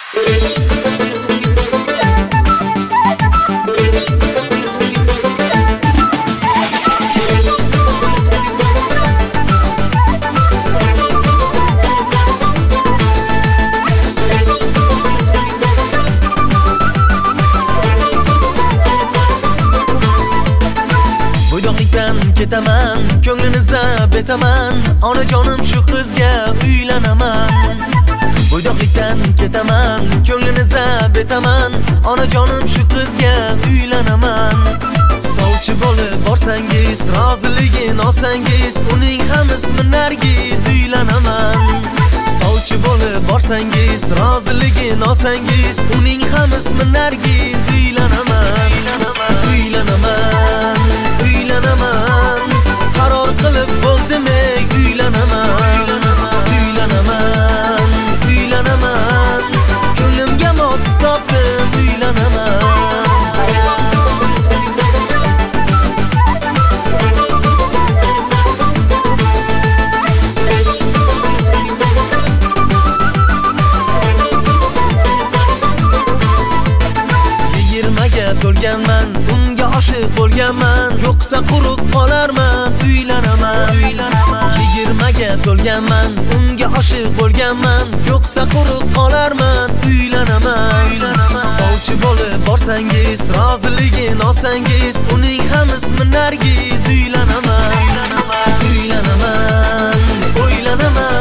Ketaman, ko'nglini zab etaman, onajonim shu qizga uylanaman. Bo'ydoqlikdan ketaman, ko'nglini zab etaman, onajonim shu qizga uylanaman. Sovchi bo'lib borsangiz, roziligini olsangiz, uning ham ismi Nargiz, uylanaman. Sovchi bo'lib borsangiz, roziligini olsangiz, uning ham ismi Nargiz, uylanaman. Uylanaman, uylanaman, qaror qilib bo'ldim, uylanaman. Uylanaman, uylanaman, ko'nglimga mos qiz topdim, uylanaman. To'lganman, unga oshiq bo'lganman, yo'qsa quruq qolarman, uylanaman. 20ga to'lganman, unga oshiq bo'lganman, yo'qsa quruq qolarman, uylanaman. Sovchi bo'lib borsangiz, roziligini olsangiz, uning ham ismi Nargiz, uylanaman. Uylanaman, uylanaman,